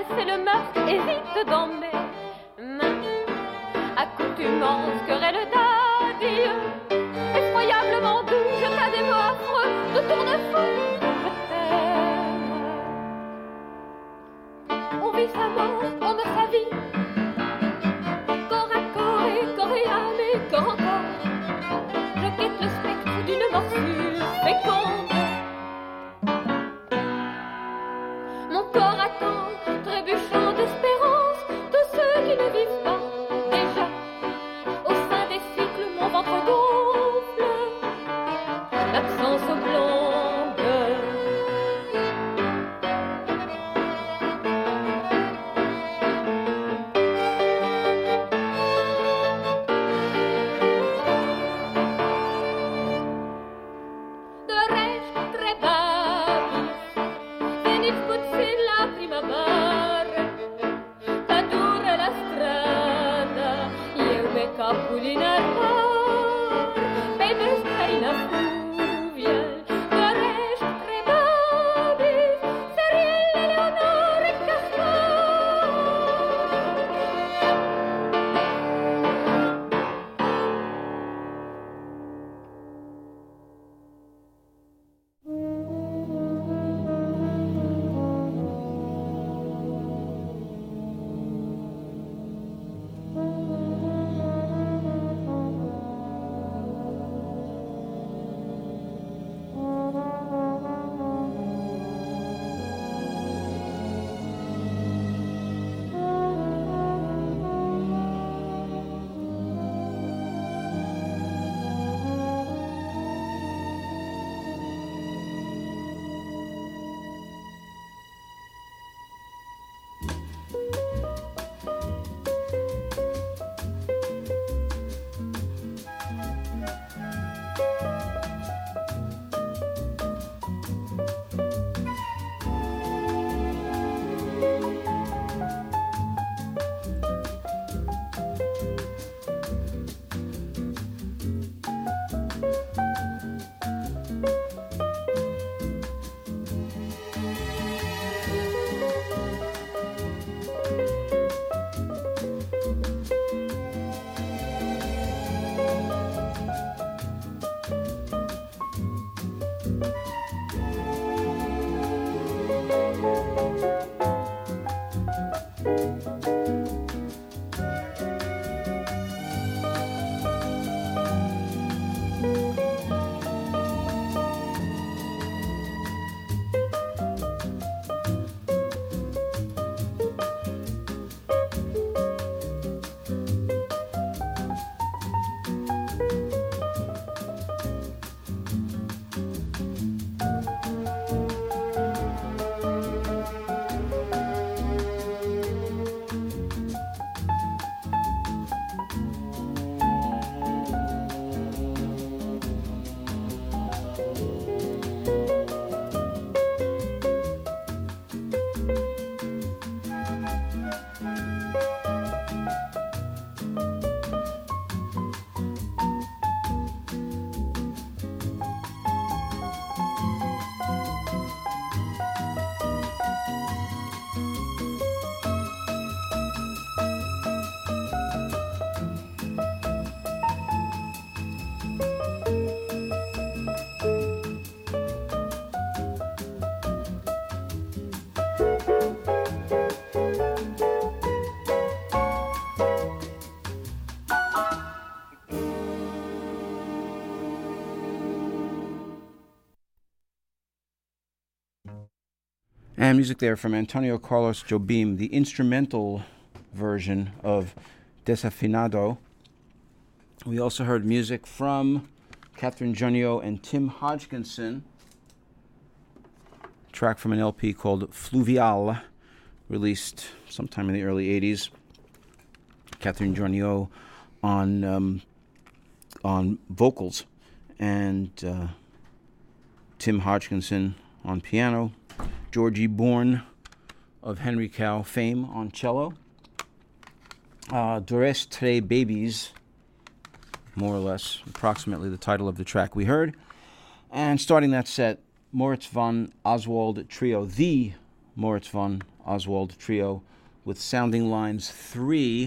c'est le meurtre, hésite dans mes mains. Accoutumance, querelle d'adieu, effroyablement doux, jeta des mots affreux de tourne-fou. Je t'aime. On vit sa mort, on meurt sa vie. Corps à corps et corps et âme et corps encore. Je quitte le spectre d'une morsure féconde. Mon corps attend, trébuchant d'espérance, tous ceux qui ne vivent pas déjà. Au sein des cycles, mon ventre gonfle, l'absence oblongue. De resto tre babis, venit puzzin la primavera, tradurre la strada, io me capulina al mar, pedestrina fluvial, de resto tre babis, Seriella, Leonore e Gaspar. And music there from Antonio Carlos Jobim, the instrumental version of Desafinado. We also heard music from Catherine Junio and Tim Hodgkinson, a track from an LP called Fluvial, released sometime in the early 80s. Catherine Junio on vocals, and Tim Hodgkinson on piano, Georgie Bourne of Henry Cow fame on cello, Dores Tre Babies, more or less, approximately the title of the track we heard. And starting that set, Moritz von Oswald Trio, the Moritz von Oswald Trio with Sounding Lines 3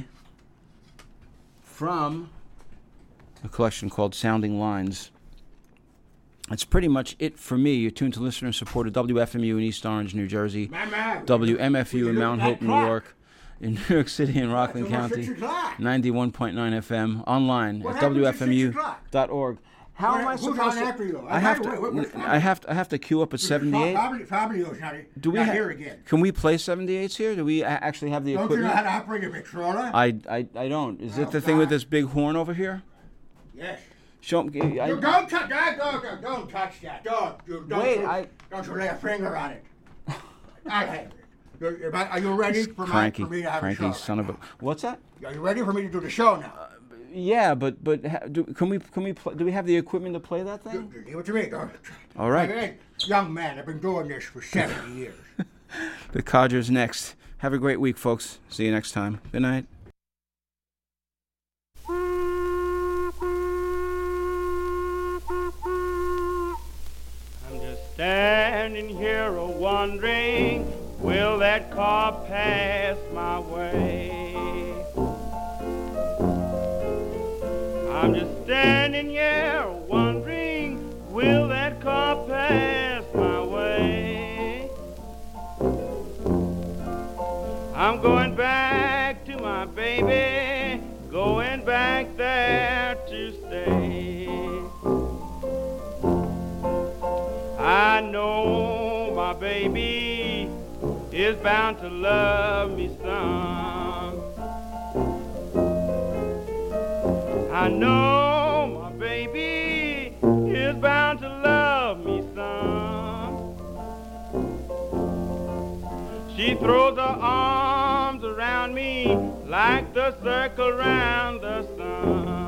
from a collection called Sounding Lines. That's pretty much it for me. You're tuned to listener-supported WFMU in East Orange, New Jersey, WMFU in Mount Hope, New York, in New York City and Rockland County, 91.9 FM, online at WFMU.org. How am I supposed to? I have to queue up at 78. Do we here again? Can we play 78s here? Do we actually have the equipment? Don't you know how to operate a Victrola? I don't. Is it the thing with this big horn over here? Yes. Show me. Don't touch that. Don't touch that. Don't you lay a finger on it. I have it. Are you ready for me to have a show? Son of a. What's that? Are you ready for me to do the show now? Yeah, but can we play, do we have the equipment to play that thing? Give it to me. All right. Hey, young man, I've been doing this for 70 years. The Codgers next. Have a great week, folks. See you next time. Good night. I'm just standing here wondering, will that car pass my way? I'm just standing here wondering, will that car pass my way? I'm going back to my baby, going back there to stay. I know my baby is bound to love me some. I know my baby is bound to love me some. She throws her arms around me like the circle around the sun.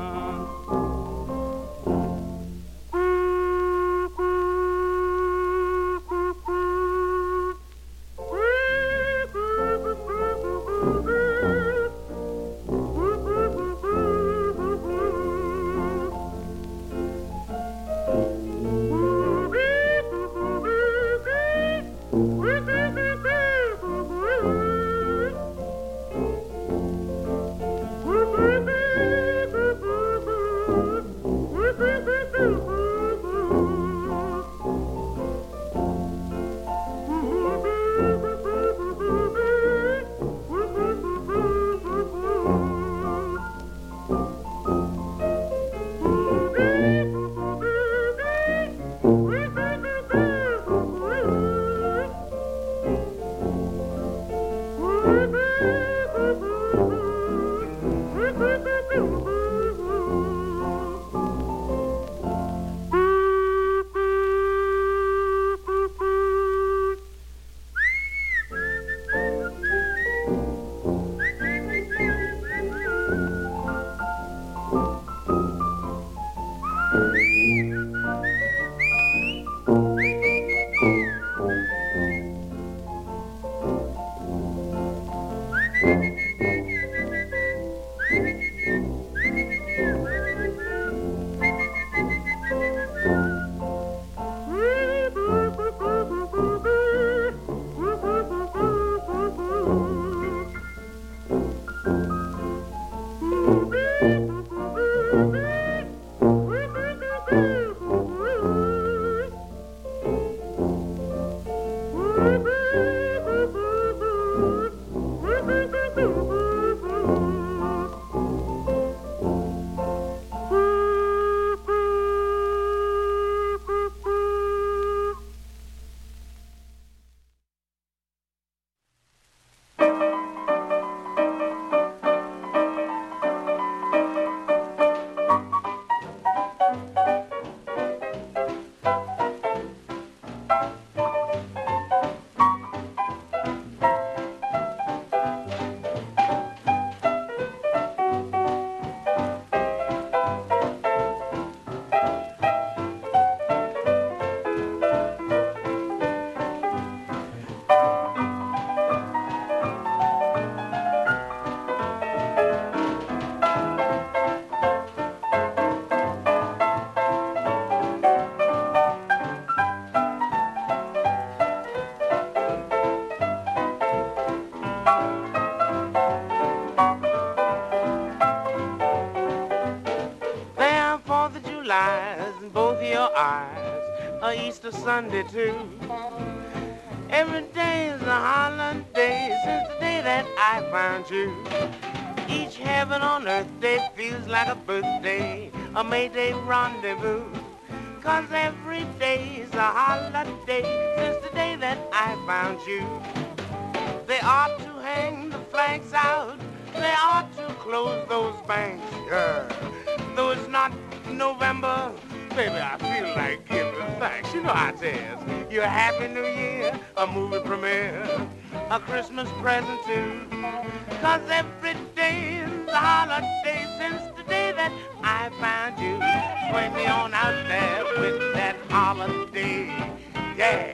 There 4th of July's in both of your eyes, a Easter Sunday too. Every day is a holiday since the day that I found you. Each heaven on earth day feels like a birthday, a May Day rendezvous. 'Cause every day is a holiday since the day that I found you. They ought to hang the flags out, they ought to close those banks. Though it's not November, baby, I feel like giving thanks. You know how it is. You're a Happy New Year, a movie premiere, a Christmas present too. 'Cause every day is a holiday since the day that I found you. Swing me on out there with that holiday, yeah.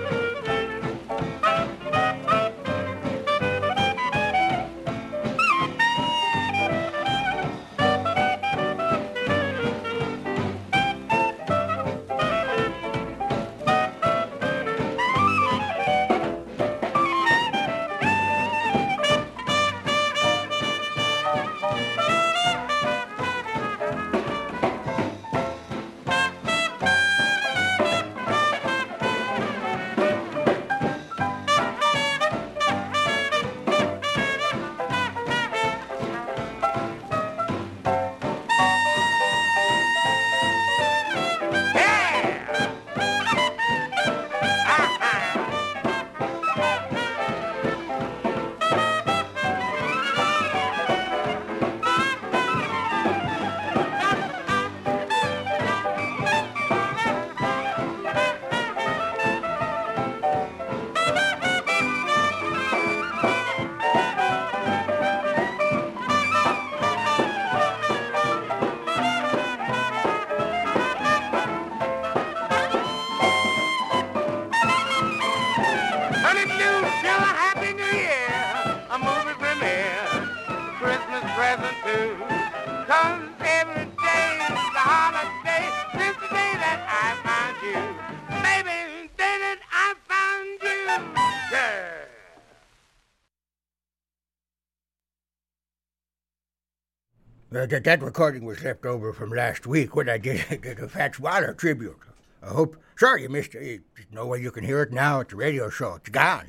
That recording was left over from last week when I did the Fats Waller tribute. I hope. Sorry you missed it. There's no way you can hear it now at the radio show. It's gone.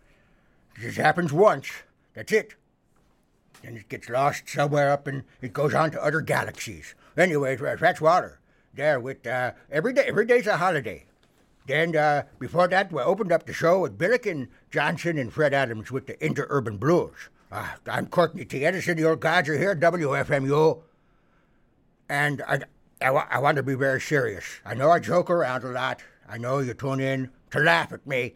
It just happens once. That's it. Then it gets lost somewhere up and it goes on to other galaxies. Anyways, Fats Waller there with every day's a holiday. Then before that, we opened up the show with Billiken Johnson and Fred Adams with the Interurban Blues. I'm Courtney T. Edison, your gods are here, WFMU. And I want to be very serious. I know I joke around a lot. I know you tune in to laugh at me.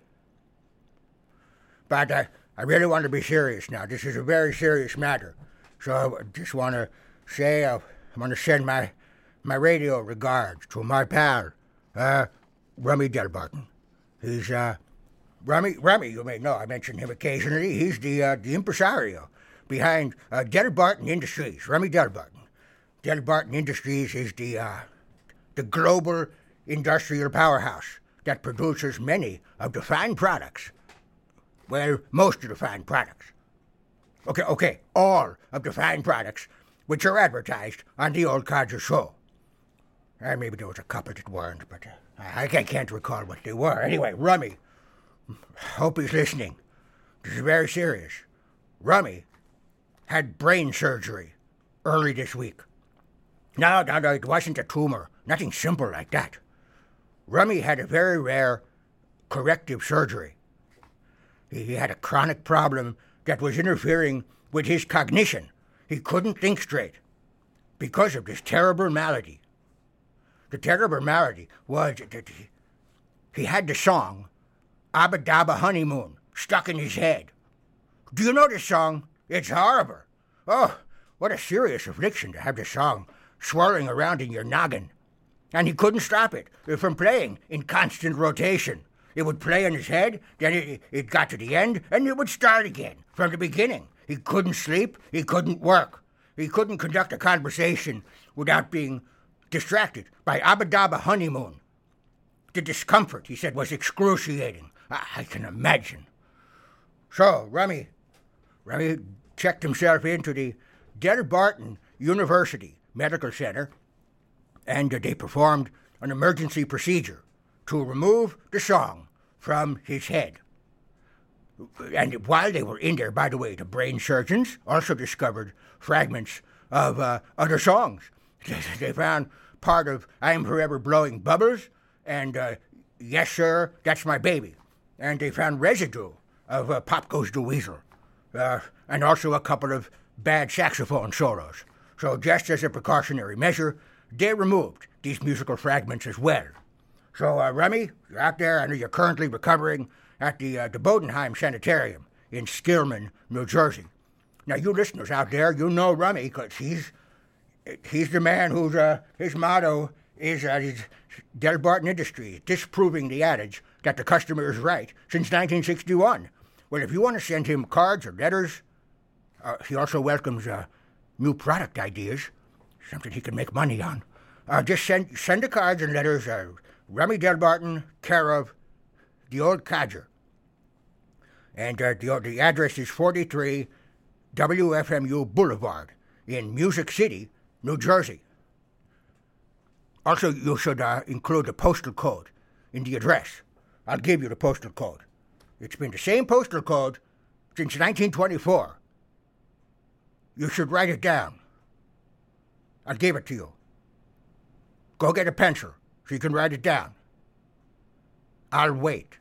But I really want to be serious now. This is a very serious matter. So I just want to say I want to send my radio regards to my pal, Rummy Delbarton. He's Rummy, you may know, I mention him occasionally. He's the impresario behind Delbarton Industries, Rummy Delbarton. Delbarton Industries is the global industrial powerhouse that produces many of the fine products. Well, most of the fine products. Okay, all of the fine products which are advertised on the old Codger show. Maybe there was a couple that weren't, but I can't recall what they were. Anyway, Rummy, hope he's listening. This is very serious. Rummy had brain surgery early this week. No, it wasn't a tumor. Nothing simple like that. Rummy had a very rare corrective surgery. He had a chronic problem that was interfering with his cognition. He couldn't think straight because of this terrible malady. The terrible malady was that he had the song Abba Dabba Honeymoon stuck in his head. Do you know this song? It's horrible. Oh, what a serious affliction to have the song swirling around in your noggin. And he couldn't stop it from playing in constant rotation. It would play in his head, then it got to the end, and it would start again from the beginning. He couldn't sleep, he couldn't work. He couldn't conduct a conversation without being distracted by Abba Dabba Honeymoon. The discomfort, he said, was excruciating. I can imagine. So, Rummy Remy checked himself into the Delbarton University Medical Center, and they performed an emergency procedure to remove the song from his head. And while they were in there, by the way, the brain surgeons also discovered fragments of other songs. They found part of I'm Forever Blowing Bubbles and Yes Sir, That's My Baby. And they found residue of Pop Goes the Weasel, and also a couple of bad saxophone solos. So just as a precautionary measure, they removed these musical fragments as well. So, Remy, you're out there. I know you're currently recovering at the Bodenheim Sanitarium in Skillman, New Jersey. Now, you listeners out there, you know Remy because he's the man whose his motto is Delbarton Industries, disproving the adage that the customer is right since 1961. Well, if you want to send him cards or letters, he also welcomes new product ideas, something he can make money on. Just send the cards and letters, Remy Delbarton, care of the Old Codger. And the address is 43 WFMU Boulevard in Music City, New Jersey. Also, you should include the postal code in the address. I'll give you the postal code. It's been the same postal code since 1924. You should write it down. I'll give it to you. Go get a pencil so you can write it down. I'll wait.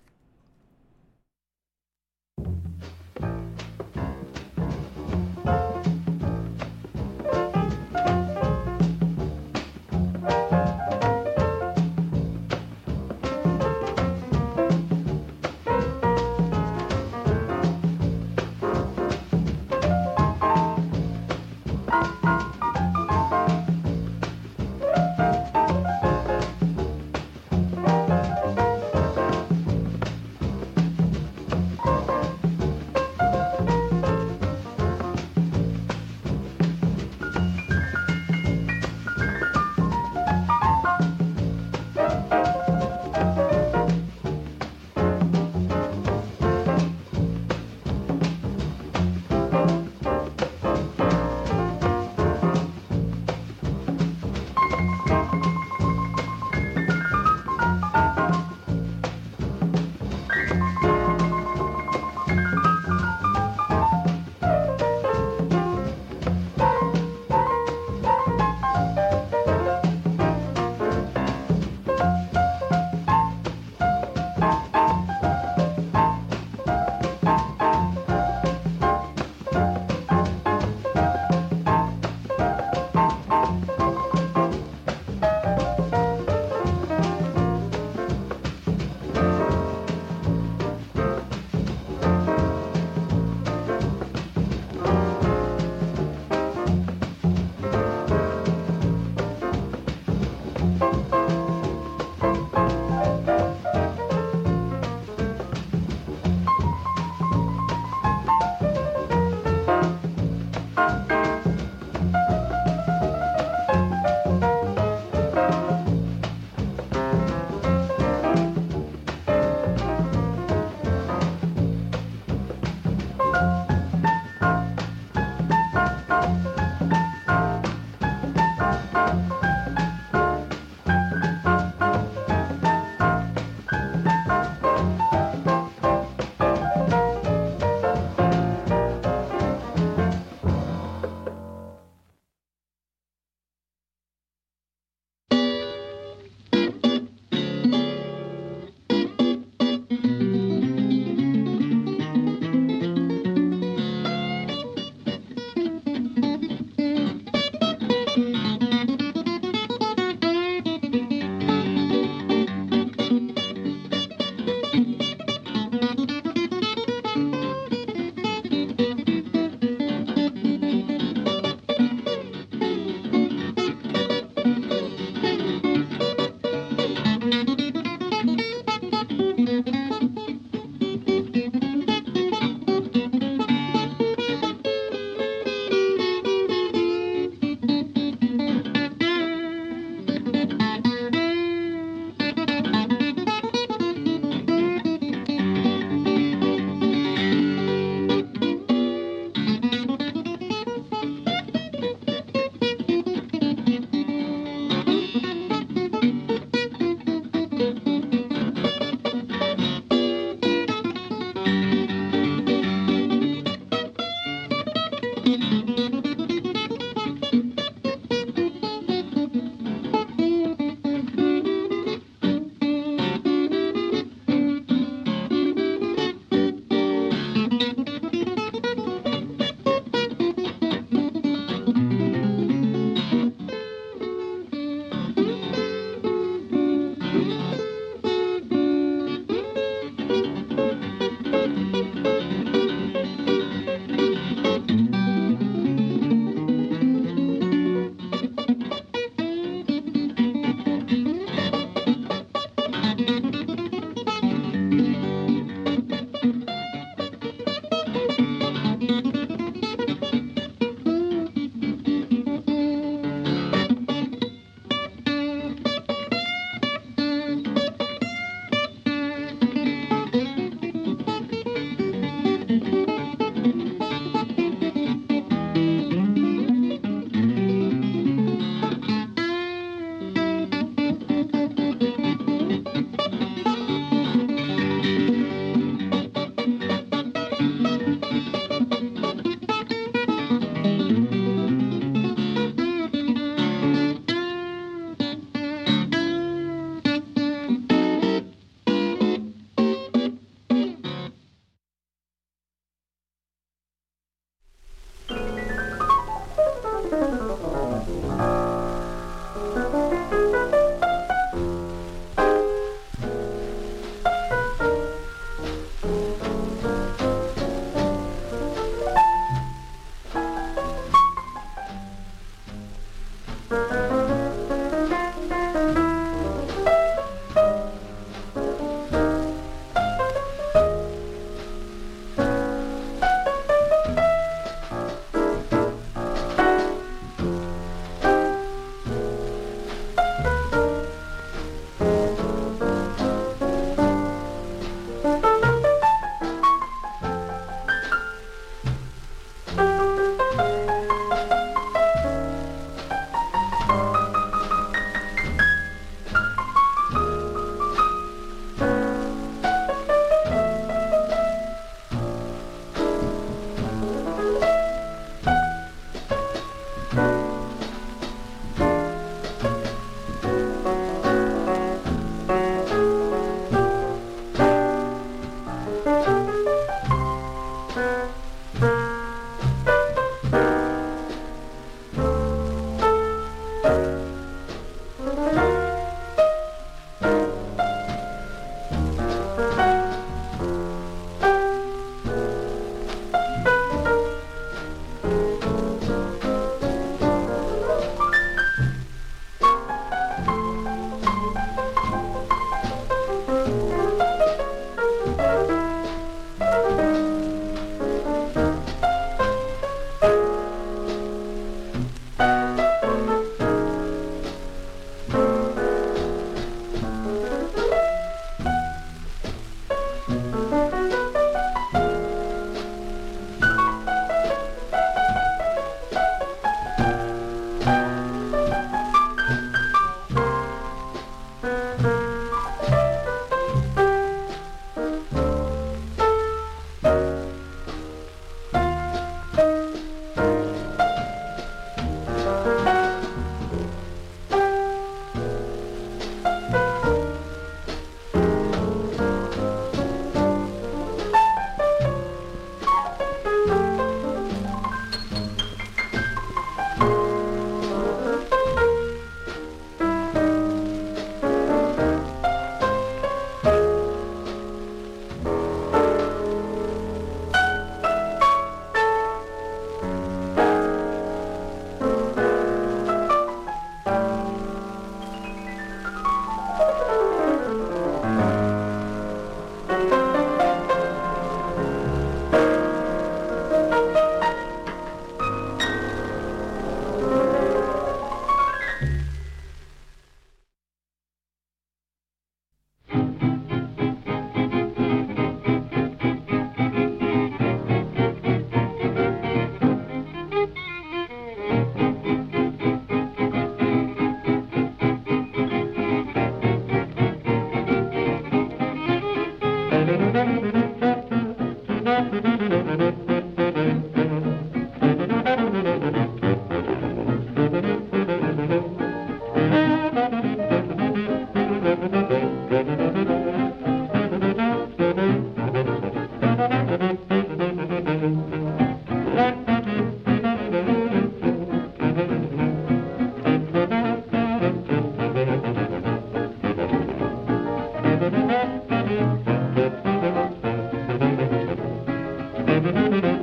Thank you.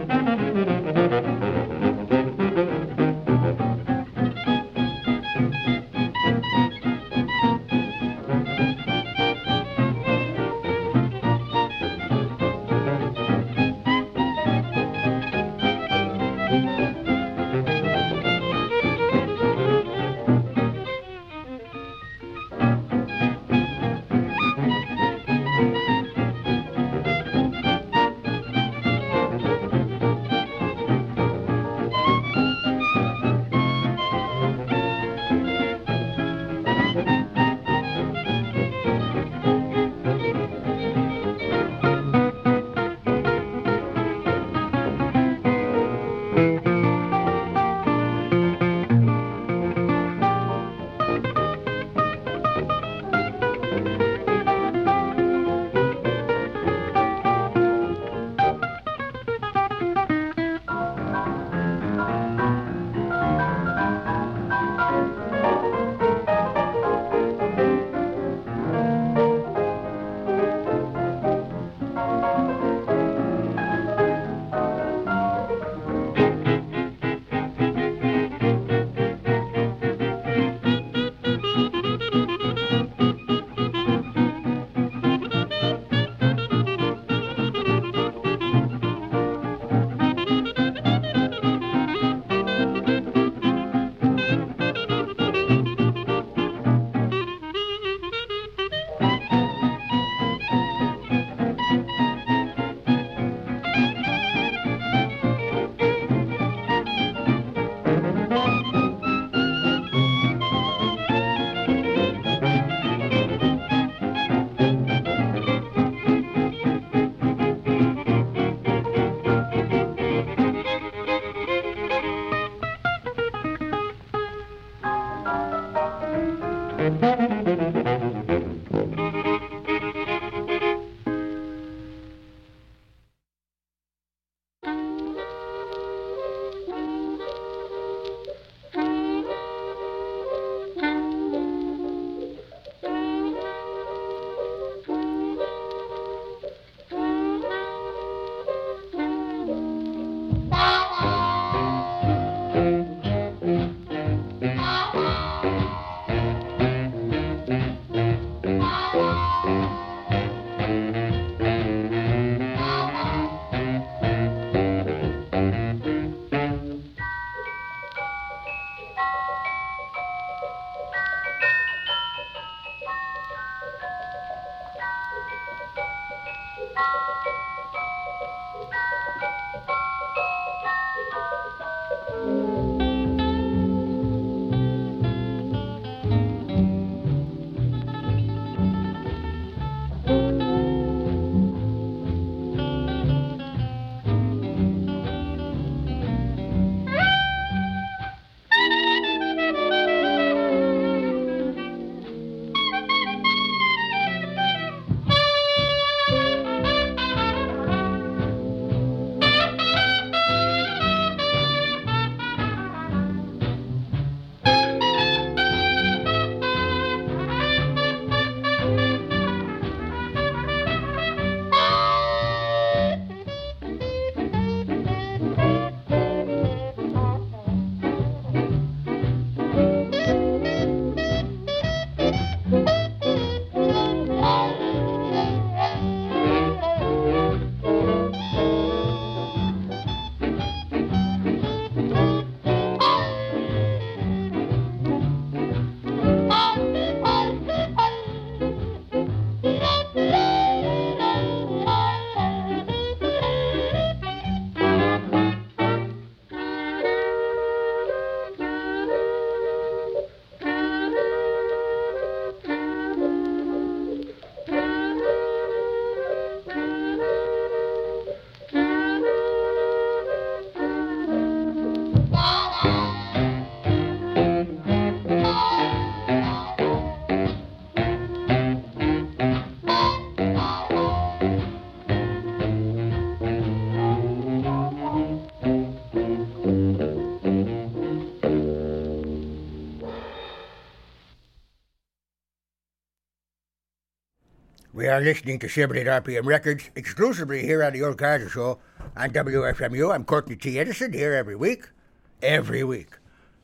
We are listening to 78 RPM Records exclusively here on the Old Kaiser Show on WFMU. I'm Courtney T. Edison here every week. Every week.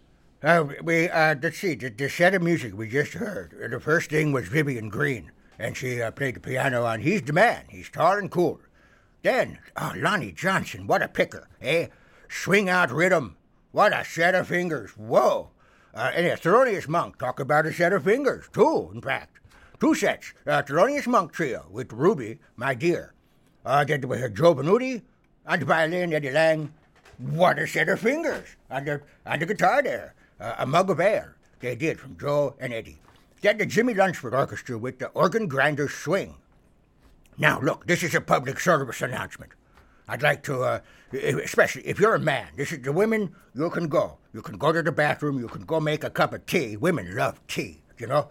Let's see, the set of music we just heard, the first thing was Vivian Green, and she played the piano on He's the Man. He's tall and cool. Then, Lonnie Johnson, what a picker, eh? Swing out rhythm. What a set of fingers. Whoa. And Thelonious Monk, talk about a set of fingers, too, in fact. Two sets, Thelonious Monk Trio with Ruby, my dear. Then we had Joe Benuti on the violin, Eddie Lang. What a set of fingers on the guitar there. A mug of ale they did from Joe and Eddie. Then the Jimmy Lunceford Orchestra with the organ grinder swing. Now, look, this is a public service announcement. I'd like to, especially if you're a man, this is the women, you can go. You can go to the bathroom, you can go make a cup of tea. Women love tea, you know.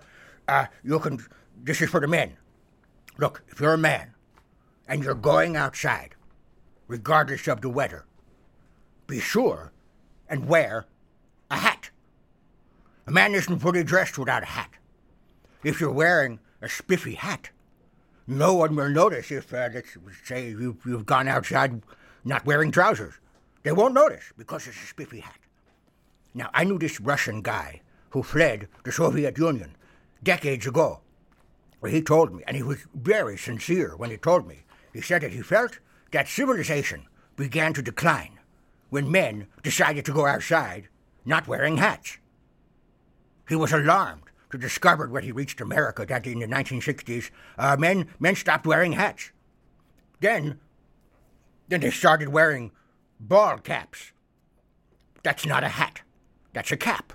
This is for the men. Look, if you're a man and you're going outside, regardless of the weather, be sure and wear a hat. A man isn't fully dressed without a hat. If you're wearing a spiffy hat, no one will notice if, let's say, you've gone outside not wearing trousers. They won't notice because it's a spiffy hat. Now, I knew this Russian guy who fled the Soviet Union decades ago. Well, he told me, and he was very sincere when he told me. He said that he felt that civilization began to decline when men decided to go outside not wearing hats. He was alarmed to discover when he reached America that in the 1960s, men stopped wearing hats. Then they started wearing ball caps. That's not a hat. That's a cap.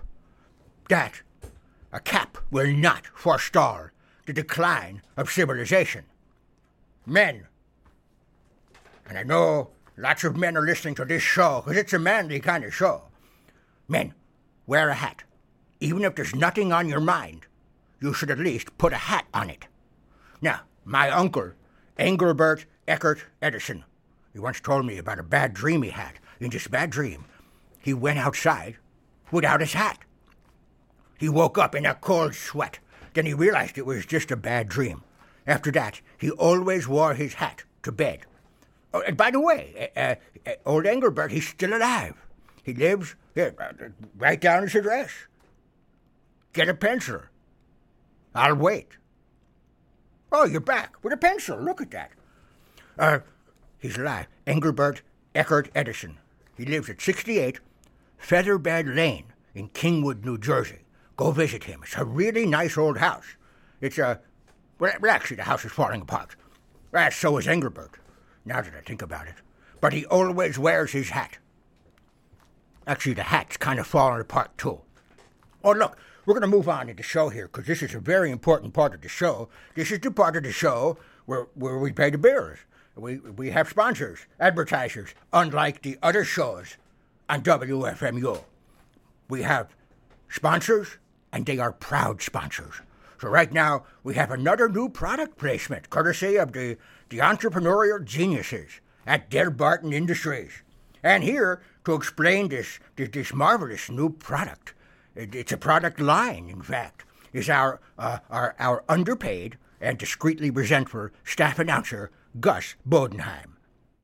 A cap will not forestall the decline of civilization. Men, and I know lots of men are listening to this show because it's a manly kind of show. Men, wear a hat. Even if there's nothing on your mind, you should at least put a hat on it. Now, my uncle, Engelbert Eckert Edison, he once told me about a bad dream he had. In this bad dream, he went outside without his hat. He woke up in a cold sweat. Then he realized it was just a bad dream. After that, he always wore his hat to bed. Oh, and by the way, old Engelbert, he's still alive. He lives here. Write down his address. Get a pencil. I'll wait. Oh, you're back with a pencil. Look at that. He's alive. Engelbert Eckert Edison. He lives at 68 Featherbed Lane in Kingwood, New Jersey. Go visit him. It's a really nice old house. It's well, actually, the house is falling apart. So is Engelbert, now that I think about it. But he always wears his hat. Actually, the hat's kind of falling apart, too. Oh, look, we're going to move on in the show here, because this is a very important part of the show. This is the part of the show where we pay the bills. We have sponsors, advertisers, unlike the other shows on WFMU. We have sponsors, and they are proud sponsors. So right now, we have another new product placement, courtesy of the entrepreneurial geniuses at Delbarton Industries. And here, to explain this marvelous new product, it's a product line, in fact, is our underpaid and discreetly resentful staff announcer, Gus Bodenheim.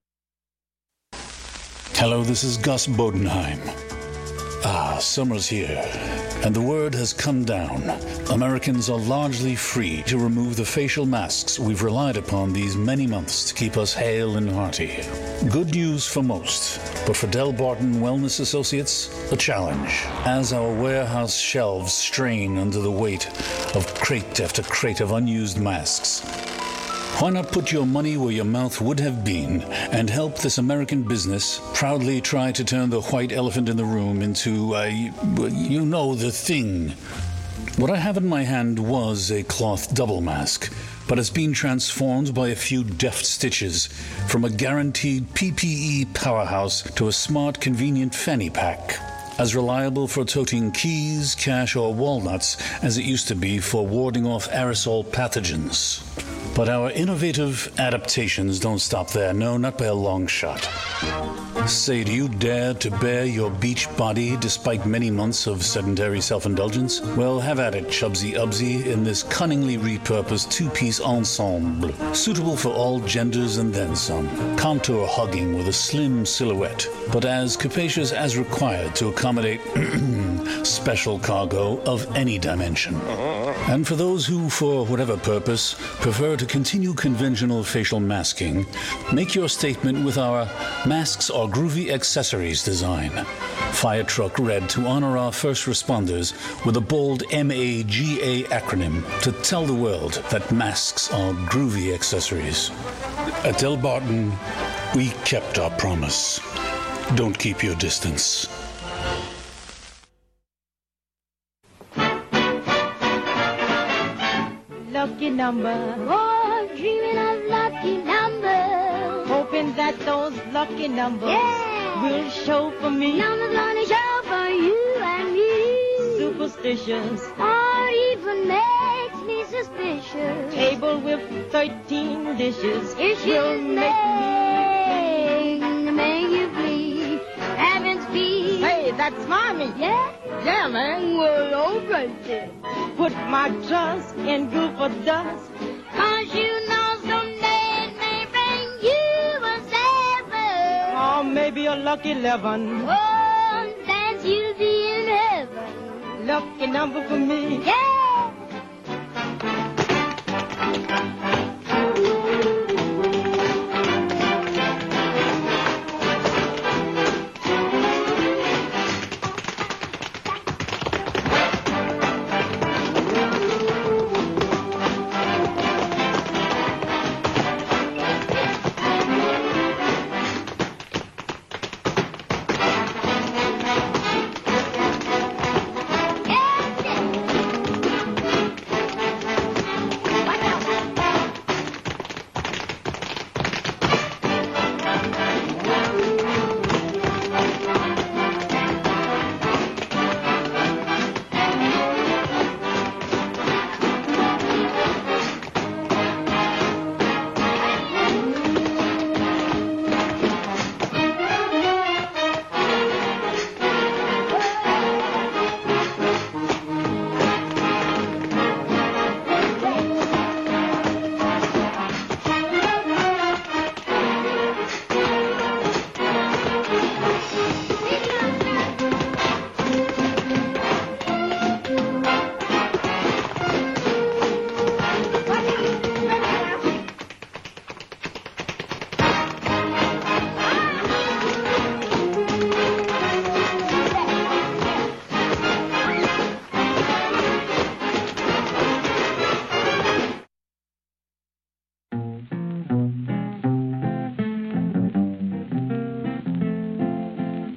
Hello, this is Gus Bodenheim. Summer's here, and the word has come down. Americans are largely free to remove the facial masks we've relied upon these many months to keep us hale and hearty. Good news for most, but for Delbarton Wellness Associates, a challenge. As our warehouse shelves strain under the weight of crate after crate of unused masks, why not put your money where your mouth would have been and help this American business proudly try to turn the white elephant in the room into, the thing. What I have in my hand was a cloth double mask, but it's been transformed by a few deft stitches from a guaranteed PPE powerhouse to a smart, convenient fanny pack. As reliable for toting keys, cash, or walnuts as it used to be for warding off aerosol pathogens. But our innovative adaptations don't stop there. No, not by a long shot. Say, do you dare to bare your beach body despite many months of sedentary self-indulgence? Well, have at it, Chubsy-Ubsy, in this cunningly repurposed two-piece ensemble, suitable for all genders and then some. Contour-hugging with a slim silhouette, but as capacious as required to accommodate special cargo of any dimension. And for those who, for whatever purpose, prefer to continue conventional facial masking, make your statement with our Masks Are Groovy Accessories design. Fire truck red to honor our first responders with a bold MAGA acronym to tell the world that masks are groovy accessories. At Delbarton, we kept our promise. Don't keep your distance. Lucky number. Oh, dreaming of lucky numbers. Hoping that those lucky numbers will show for me. Numbers gonna show for you and me. Superstitious. Or even makes me suspicious. Table with 13 dishes. It will make you bleed. Heaven's feet. Hey, that's mommy. Yeah? Yeah, man. Well, all right then. Put my trust in group of dust. 'Cause you know someday it may bring you a 7. Or maybe a lucky 11. Oh, then you'll be in heaven. Lucky number for me. Yeah!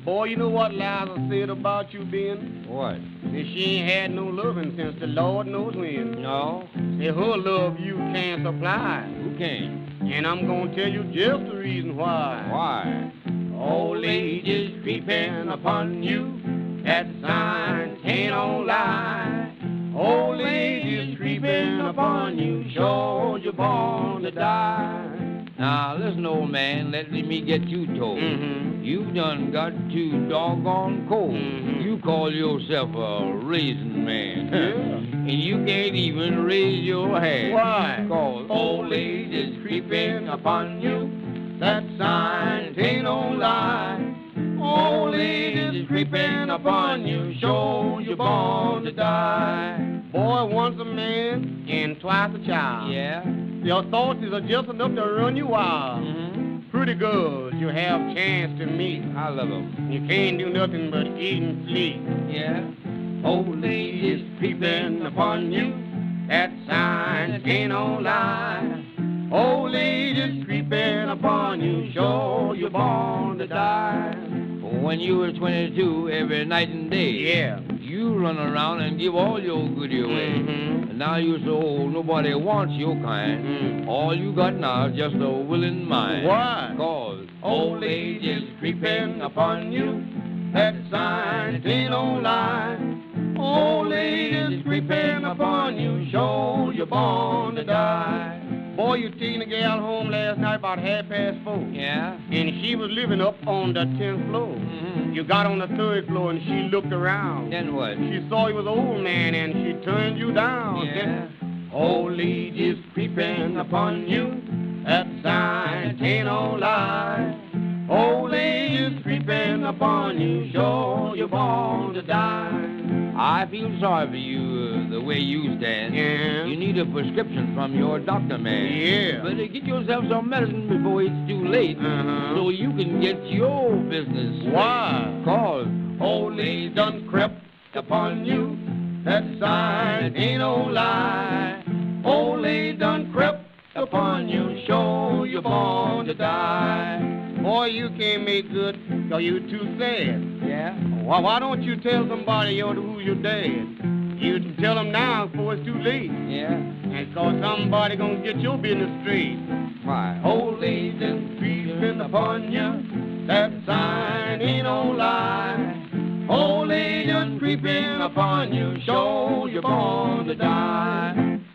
Boy, you know what Liza said about you, Ben? What? That she ain't had no loving since the Lord knows when. No? Say her love you can't supply. Who can't? And I'm gonna tell you just the reason why. Why? Old age is creeping upon you. That sign ain't no lie. Old age is creeping upon you. Sure you're born to die. Now, listen, old man, let me get you told. Mm-hmm. You done got too doggone cold. Mm-hmm. You call yourself a raisin man. Yeah. And you can't even raise your hand. Why? 'Cause Old age is creeping upon you. That sign ain't no lie. Old age is creeping upon you. Sure you're born to die. Boy, once a man and twice a child. Yeah? Your thoughts is just enough to run you wild. Mm-hmm. Pretty girls you have chance to meet. I love 'em. You can't do nothing but eat and sleep. Yeah? Old age is creeping upon you. That sign ain't no lie. Old age is creeping upon you. Sure you're born to die. When you were 22, every night and day, Yeah. you run around and give all your goodie away. Mhm. And now you're so old, nobody wants your kind. Mm. All you got now is just a willing mind. Why? 'Cause Old age is creeping upon you. That sign ain't no lie. Old age is creeping upon you. Sure you're born to die. Boy, you taking a gal home last night about 4:30. Yeah? And she was living up on the 10th floor. Mm-hmm. You got on the 3rd floor and she looked around. Then what? She saw you was an old man and she turned you down. Yeah? Old age is creeping upon you. That sign ain't no lie. Old age is creeping upon you. Sure you're born to die. I feel sorry for you the way you stand. Yeah. You need a prescription from your doctor, man. Yeah. Better get yourself some medicine before it's too late. Uh-huh. So you can get your business straight. Why? 'Cause Old age done crept upon you. That sign ain't no lie. Old age done crept upon you. Sure you're born to die. Boy, you can't make good, 'cause you too sad. Yeah? Why don't you tell somebody who's your dad? You can tell them now before it's too late. Yeah? And 'cause somebody gonna get your business straight. Why? Old age is creeping upon you. That sign ain't no lie. Old age is creeping upon you. Sure you're born to die.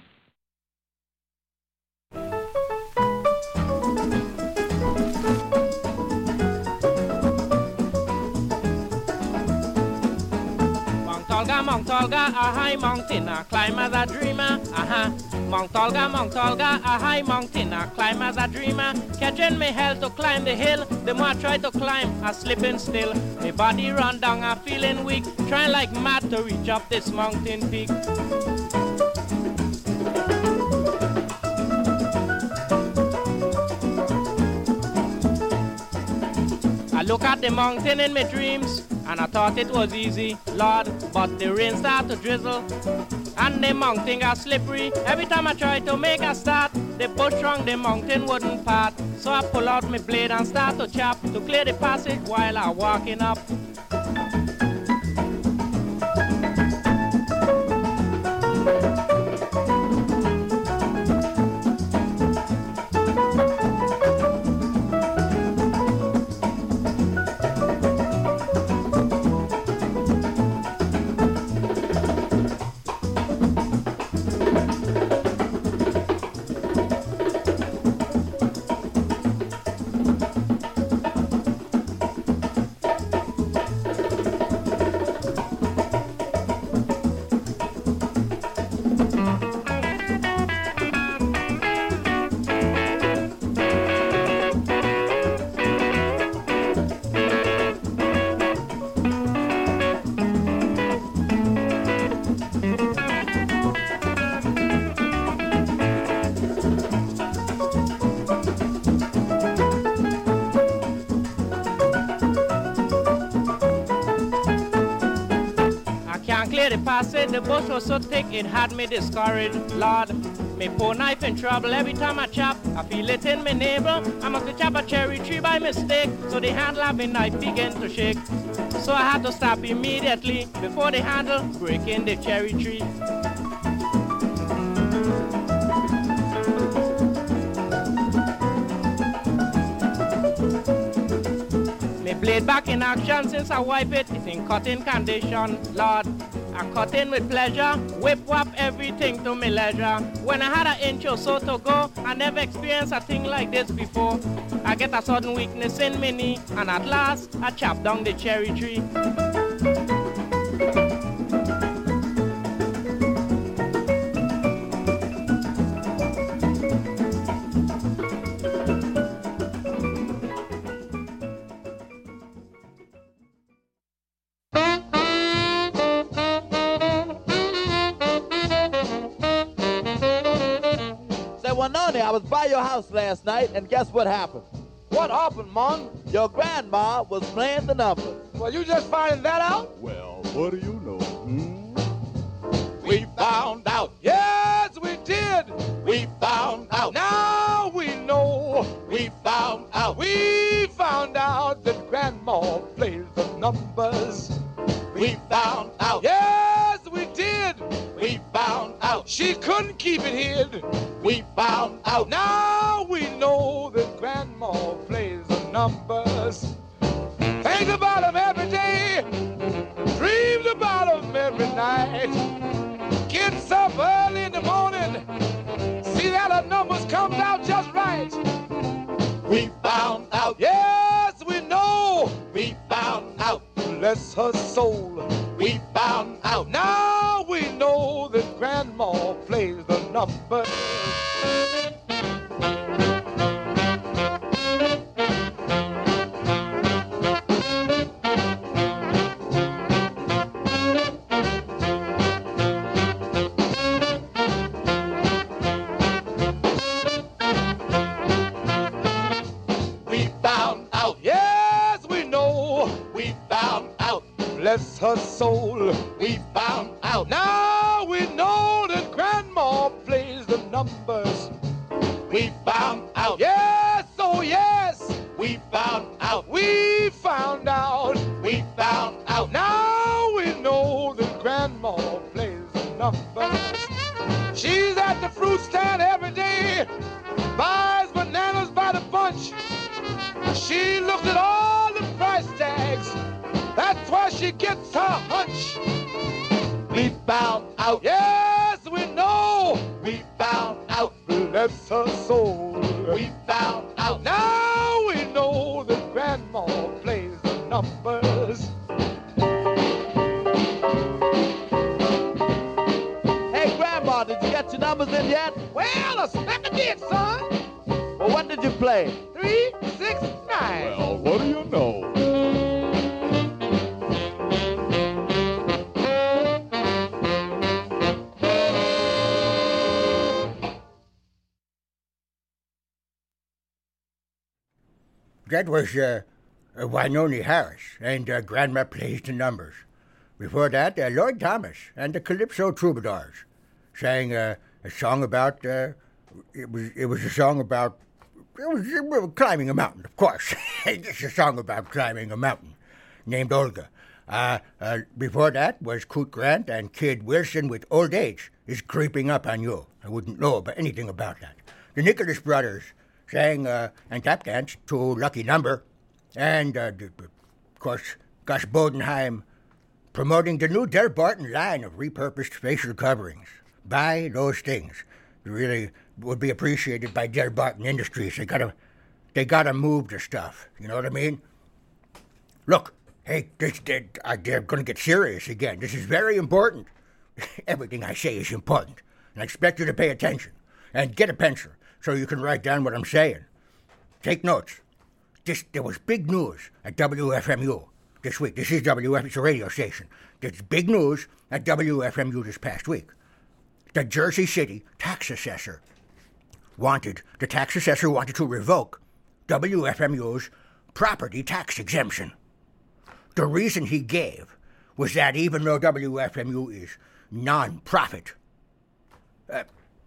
Mount Olga, a high mountain, I climb as a dreamer, Mount Olga, a high mountain, I climb as a dreamer. Catching me hell to climb the hill, the more I try to climb, I slipping still. My body run down, I feeling weak, trying like mad to reach up this mountain peak. I look at the mountain in my dreams, and I thought it was easy, Lord, but the rain started to drizzle, and the mountain got slippery. Every time I try to make a start, the bush around the mountain wouldn't part. So I pull out my blade and start to chop, to clear the passage while I'm walking up. The bush was so thick it had me discouraged, Lord. Me poor knife in trouble every time I chop. I feel it in my navel. I must be chop a cherry tree by mistake. So the handle of my knife began to shake. So I had to stop immediately before the handle break in the cherry tree. Me blade back in action since I wipe it. It's in cutting condition, Lord. I cut in with pleasure, whip whap everything to me leisure. When I had an inch or so to go, I never experienced a thing like this before. I get a sudden weakness in my knee, and at last I chop down the cherry tree. I was by your house last night, and guess what happened? What happened, Mon? Your grandma was playing the numbers. Well, you just finding that out? Well, what do you know? We found out. Yes, we did. We found out. Now we know. We found out. We found out that Grandma plays the numbers. We found out. Yes, we did. We found out. She couldn't keep it hid. We found out. Now we know that Grandma plays the numbers. Think about them every day. Dreams about them every night. Gets up early in the morning. See that the numbers comes out just right. We found out. Yes, we know. We found out. Bless her soul. We found out. Now we know that Grandma plays the numbers. We found out. Yes, we know. We found out. Bless her soul. We found out. Now we know that Grandma plays the numbers. We found out. Yes, oh yes. We found out. We found out. We found out. Now we know that Grandma plays the numbers. She's at the fruit stand every day. Buys bananas by the bunch. She looks at all the price tags. That's why she gets her hunch. We found out. Yes, we know. We found out. Bless her soul. We found out. Now we know that Grandma plays the numbers. Hey, Grandma, did you get your numbers in yet? Well, a snap a did, son. Well, what did you play? 3, 6, 9. Well, what do you know? That was Wynonie Harris, and Grandma Plays the Numbers. Before that, Lloyd Thomas and the Calypso Troubadours sang a song about, it was a song about, climbing a mountain, of course. It's a song about climbing a mountain, named Olga. Before that was Coot Grant and Kid Wilson with Old Age is Creeping Up on You. I wouldn't know anything about that. The Nicholas Brothers sang and tap danced to Lucky Number, and of course Gus Bodenheim promoting the new Del Barton line of repurposed facial coverings. Buy those things. They really would be appreciated by Del Barton Industries. They gotta move the stuff. You know what I mean? Look, hey, they're gonna get serious again. This is very important. Everything I say is important, and I expect you to pay attention and get a pencil so you can write down what I'm saying. Take notes. There was big news at WFMU this week. This is WFMU, it's a radio station. There's big news at WFMU this past week. The Jersey City tax assessor wanted to revoke WFMU's property tax exemption. The reason he gave was that even though WFMU is non-profit,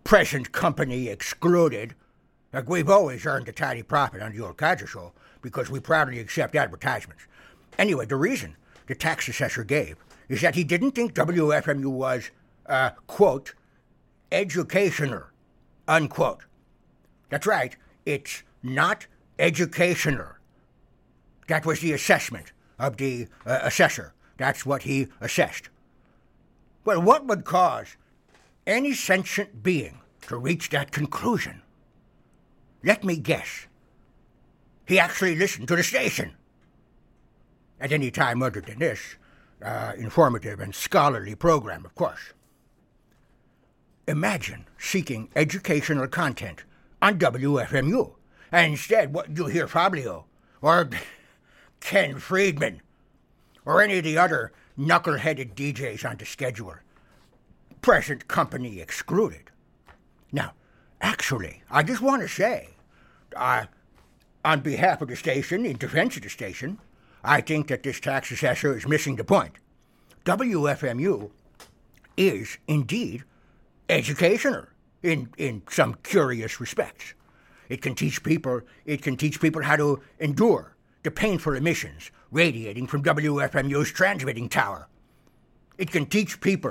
present company excluded. Like, we've always earned a tidy profit on the old Codger Show because we proudly accept advertisements. Anyway, the reason the tax assessor gave is that he didn't think WFMU was, quote, educational, unquote. That's right, it's not educational. That was the assessment of the assessor. That's what he assessed. Well, what would cause any sentient being to reach that conclusion? Let me guess. He actually listened to the station. At any time other than this, informative and scholarly program, of course. Imagine seeking educational content on WFMU, and instead what you hear Fabio, or Ken Friedman, or any of the other knuckle-headed DJs on the schedule. Present company excluded. Now, actually, I just want to say, on behalf of the station, in defense of the station, I think that this tax assessor is missing the point. WFMU is indeed educational in some curious respects. It can teach people how to endure the painful emissions radiating from WFMU's transmitting tower. It can teach people,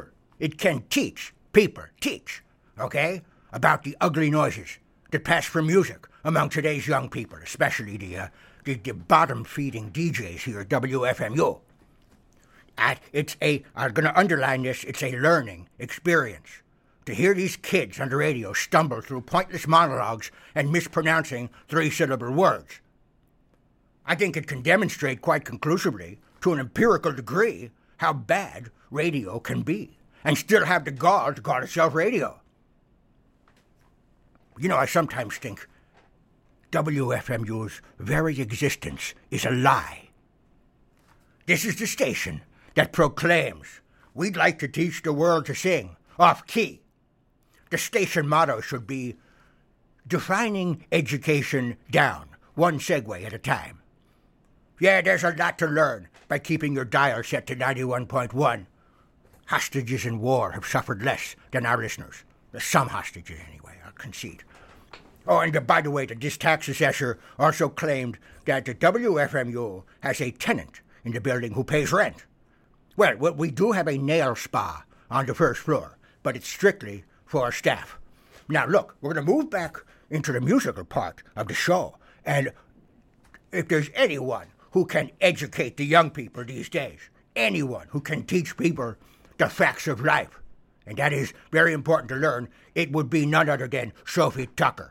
okay, about the ugly noises that pass from music among today's young people, especially the bottom-feeding DJs here at WFMU. I'm going to underline this, it's a learning experience. To hear these kids on the radio stumble through pointless monologues and mispronouncing three-syllable words. I think it can demonstrate quite conclusively, to an empirical degree, how bad radio can be, and still have the gall to call itself radio. You know, I sometimes think WFMU's very existence is a lie. This is the station that proclaims we'd like to teach the world to sing off-key. The station motto should be defining education down, one segue at a time. Yeah, there's a lot to learn by keeping your dial set to 91.1. Hostages in war have suffered less than our listeners. Some hostages, anyway, I'll concede. Oh, and by the way, this tax assessor also claimed that the WFMU has a tenant in the building who pays rent. Well, we do have a nail spa on the first floor, but it's strictly for our staff. Now, look, we're going to move back into the musical part of the show, and if there's anyone who can educate the young people these days, anyone who can teach people the facts of life, and that is very important to learn, it would be none other than Sophie Tucker.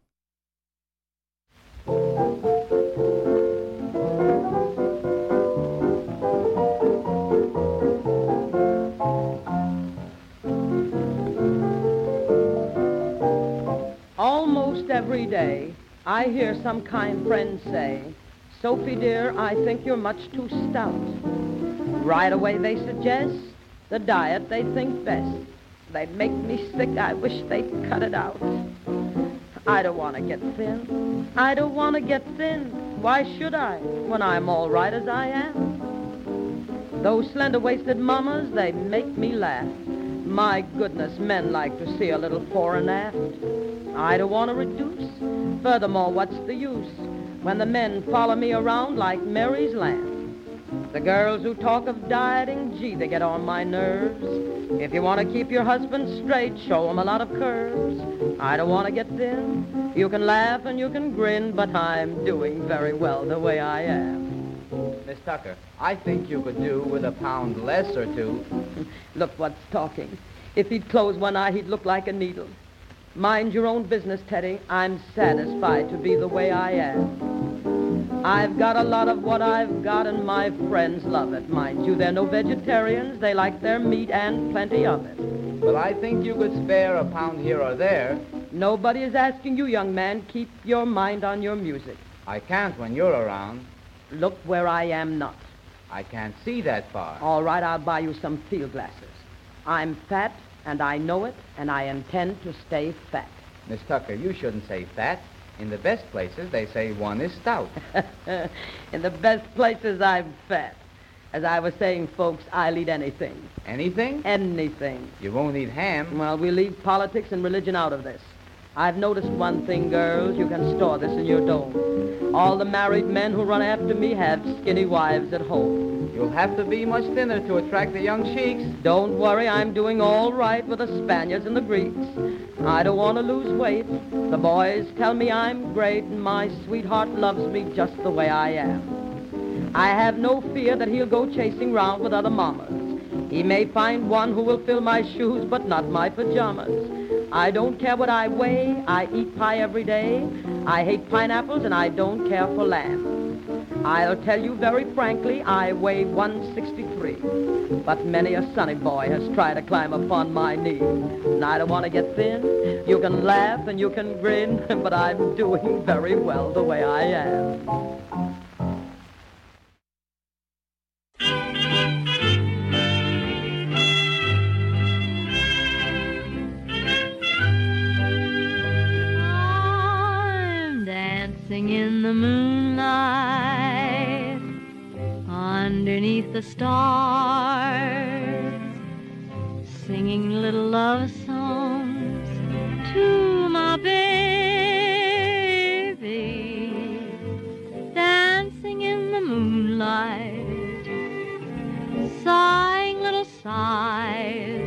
Almost every day, I hear some kind friend say, "Sophie dear, I think you're much too stout." Right away they suggest the diet they think best. They make me sick, I wish they'd cut it out. I don't want to get thin. I don't want to get thin. Why should I, when I'm all right as I am? Those slender-waisted mamas, they make me laugh. My goodness, men like to see a little fore and aft. I don't want to reduce. Furthermore, what's the use when the men follow me around like Mary's lamb? The girls who talk of dieting, gee, they get on my nerves. If you want to keep your husband straight, show him a lot of curves. I don't want to get thin. You can laugh and you can grin, but I'm doing very well the way I am. Miss Tucker, I think you could do with a pound less or two. Look what's talking. If he'd close one eye, he'd look like a needle. Mind your own business, Teddy. I'm satisfied to be the way I am. I've got a lot of what I've got, and my friends love it. Mind you, they're no vegetarians. They like their meat and plenty of it. But I think you could spare a pound here or there. Nobody is asking you, young man. Keep your mind on your music. I can't when you're around. Look where I am not. I can't see that far. All right, I'll buy you some field glasses. I'm fat, and I know it, and I intend to stay fat. Miss Tucker, you shouldn't say fat. In the best places, they say one is stout. In the best places, I'm fat. As I was saying, folks, I'll eat anything. Anything? Anything. You won't eat ham. Well, we'll leave politics and religion out of this. I've noticed one thing, girls. You can store this in your dome. All the married men who run after me have skinny wives at home. You'll have to be much thinner to attract the young sheiks. Don't worry, I'm doing all right with the Spaniards and the Greeks. I don't want to lose weight. The boys tell me I'm great, and my sweetheart loves me just the way I am. I have no fear that he'll go chasing round with other mamas. He may find one who will fill my shoes, but not my pajamas. I don't care what I weigh. I eat pie every day. I hate pineapples, and I don't care for lamb. I'll tell you very frankly, I weigh 163. But many a sonny boy has tried to climb upon my knee. And I don't want to get thin. You can laugh and you can grin, but I'm doing very well the way I am. In the moonlight, underneath the stars, singing little love songs to my baby, dancing in the moonlight, sighing little sighs,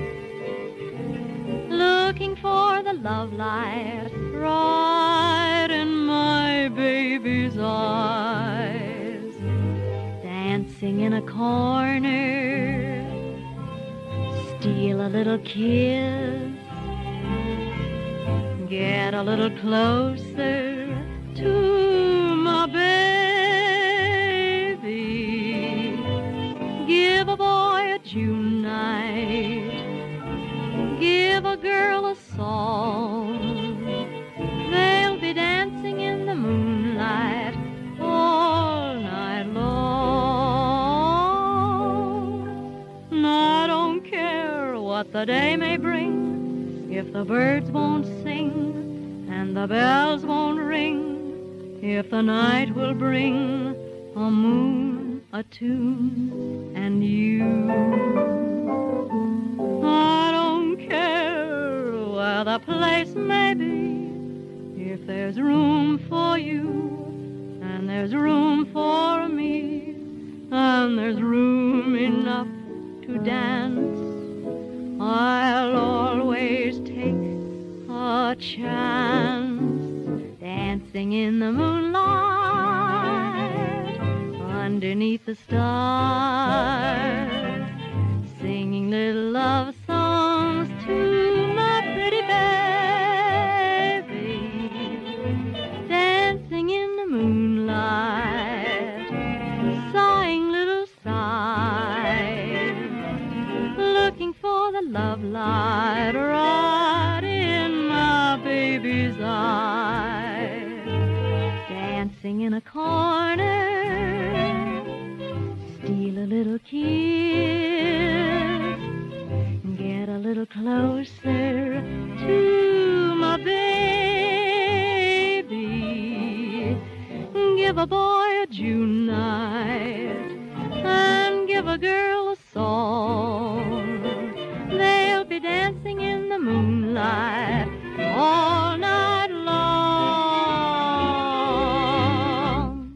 looking for the love light right in my baby's eyes, dancing in a corner, steal a little kiss, get a little closer to my baby, give a boy a June night, give a girl a song. They'll be dancing in the moonlight all night long. And I don't care what the day may bring, if the birds won't sing and the bells won't ring, if the night will bring a moon, a tune, and you. I don't care where the place may be, if there's room for you, and there's room for me, and there's room enough to dance, I'll always take a chance, dancing in the moonlight, underneath the stars, singing little love songs to my pretty baby, dancing in the moonlight, sighing little sighs, looking for the love light right in my baby's eyes, dancing in a corner, steal a little kiss, get a little closer to my baby, give a boy a June night, and give a girl a song. They'll be dancing in the moonlight all night long.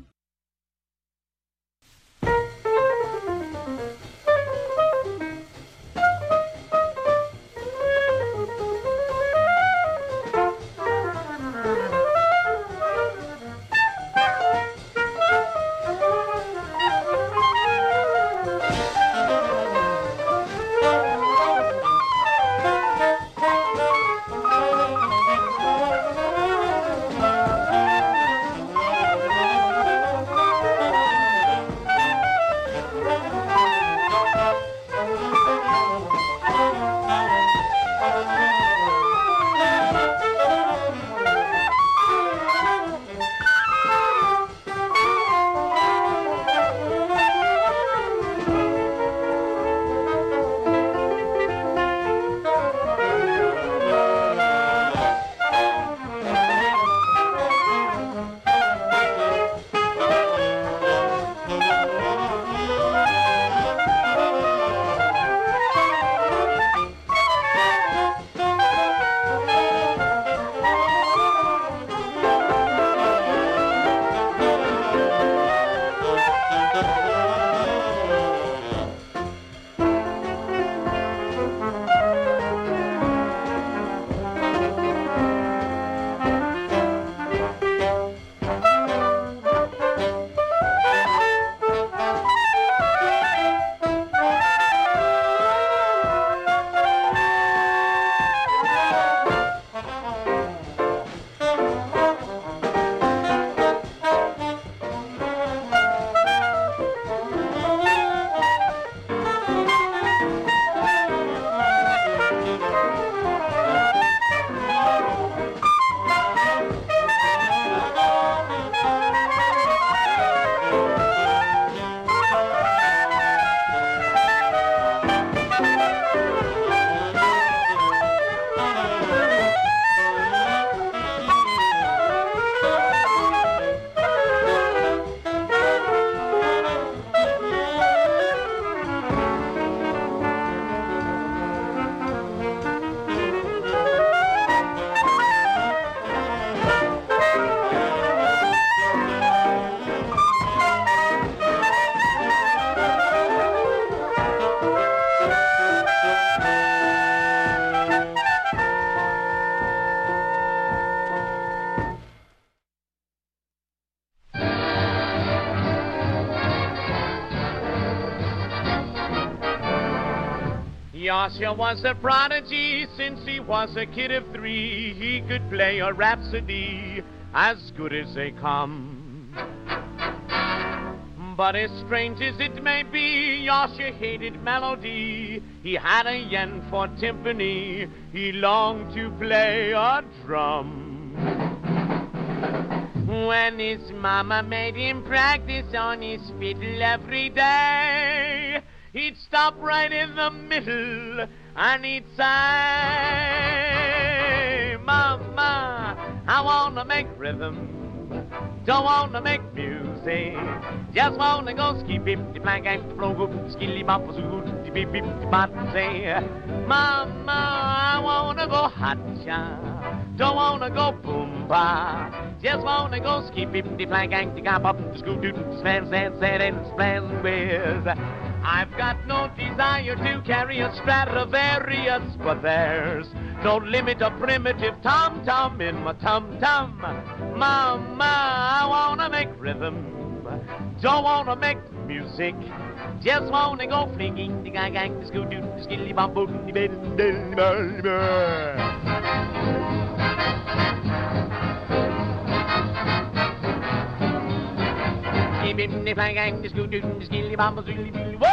Yasha was a prodigy since he was a kid of 3. He could play a rhapsody as good as they come. But as strange as it may be, Yasha hated melody. He had a yen for timpani. He longed to play a drum. When his mama made him practice on his fiddle every day, he'd stop right in the middle and he'd say, Mama, I want to make rhythm. Don't want to make music, just want to go skilly-bop-a-zoo-skilly-bop-a-zoo-beep-beep-bop and say, Mama, I want to go hot-cha, don't want to go boom-ba, just want to go skip-beep-beep-flang-gang-to-gop-up-to-scoot-doot-span-san-san-and-splans-whiz. I've got no desire to carry a Stradivarius, but there's no limit to primitive tom-tom in my tum-tum. Mama, I want to make rhythm, don't want to make music, just want to go flinging the gang the scoot the skilly bop boot the bed keep it the flying gang the scoot the skilly bop whoa.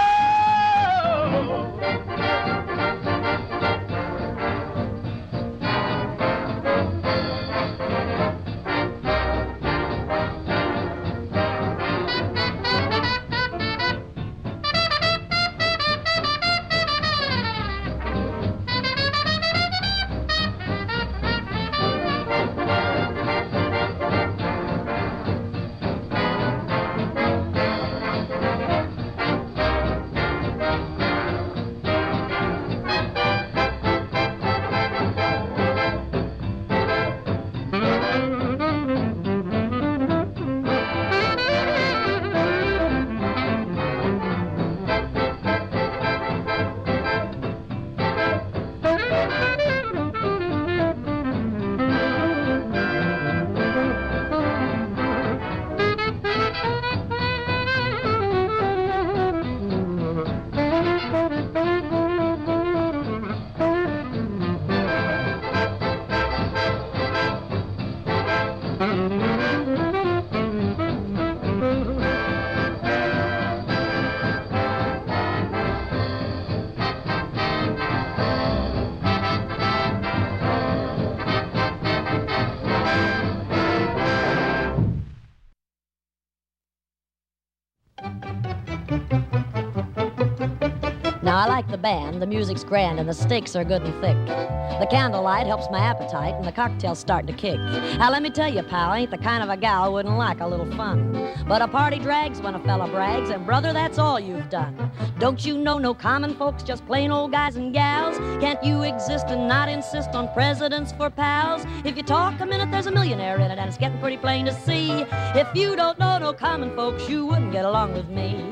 Now, I like the band, the music's grand, and the steaks are good and thick. The candlelight helps my appetite, and the cocktail's starting to kick. Now, let me tell you, pal, I ain't the kind of a gal who wouldn't like a little fun. But a party drags when a fella brags, and brother, that's all you've done. Don't you know no common folks, just plain old guys and gals? Can't you exist and not insist on presidents for pals? If you talk a minute, there's a millionaire in it, and it's getting pretty plain to see. If you don't know no common folks, you wouldn't get along with me.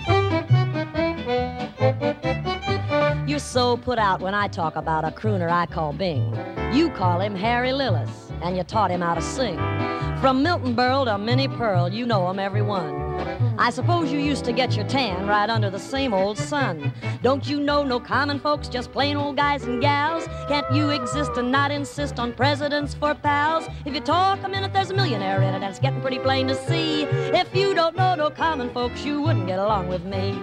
You're so put out when I talk about a crooner I call Bing. You call him Harry Lillis, and you taught him how to sing. From Milton Berle to Minnie Pearl, you know 'em every one. I suppose you used to get your tan right under the same old sun. Don't you know no common folks, just plain old guys and gals? Can't you exist and not insist on presidents for pals? If you talk a minute, there's a millionaire in it, and it's getting pretty plain to see. If you don't know no common folks, you wouldn't get along with me.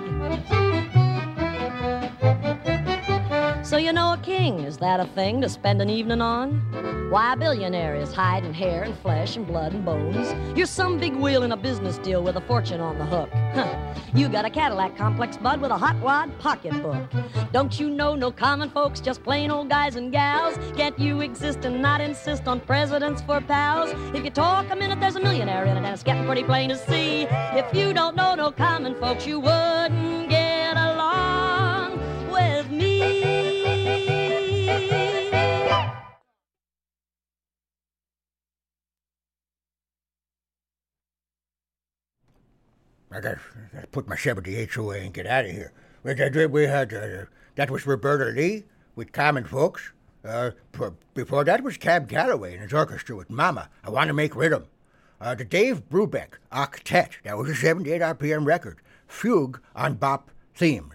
So you know a king, is that a thing to spend an evening on? Why, a billionaire is hide and hair and flesh and blood and bones. You're some big wheel in a business deal with a fortune on the hook. You got a Cadillac complex, bud, with a hot wad pocketbook. Don't you know no common folks, just plain old guys and gals? Can't you exist and not insist on presidents for pals? If you talk a minute, there's a millionaire in it, and it's getting pretty plain to see. If you don't know no common folks, you wouldn't get along with me. I gotta put my 78 away and get out of here. We had that was Roberta Lee with Common Folks. Before that was Cab Calloway and his orchestra with Mama, I Want to Make Rhythm. The Dave Brubeck Octet, that was a 78 RPM record. Fugue on Bop Themes.